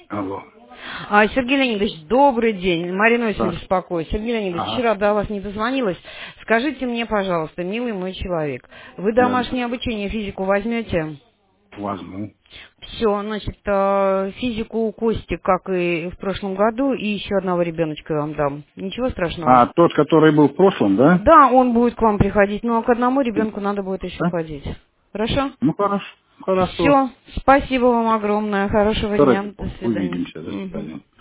Алло. Сергей Леонидович, добрый день. Марина очень Да. беспокоит. Сергей Леонидович, Ага. вчера до вас не дозвонилась. Скажите мне, пожалуйста, милый мой человек, вы Да. домашнее обучение физику возьмете? Возьму. Все, значит, физику у Кости, как и в прошлом году, и еще одного ребеночка я вам дам. Ничего страшного. А, тот, который был в прошлом, да? Да, он будет к вам приходить, но к одному ребенку надо будет еще Да? ходить. Хорошо? Ну, хорошо. Хорошо. Все, спасибо вам огромное. Хорошего дня. Хорошо. До свидания. Увидимся. До Мгм. свидания.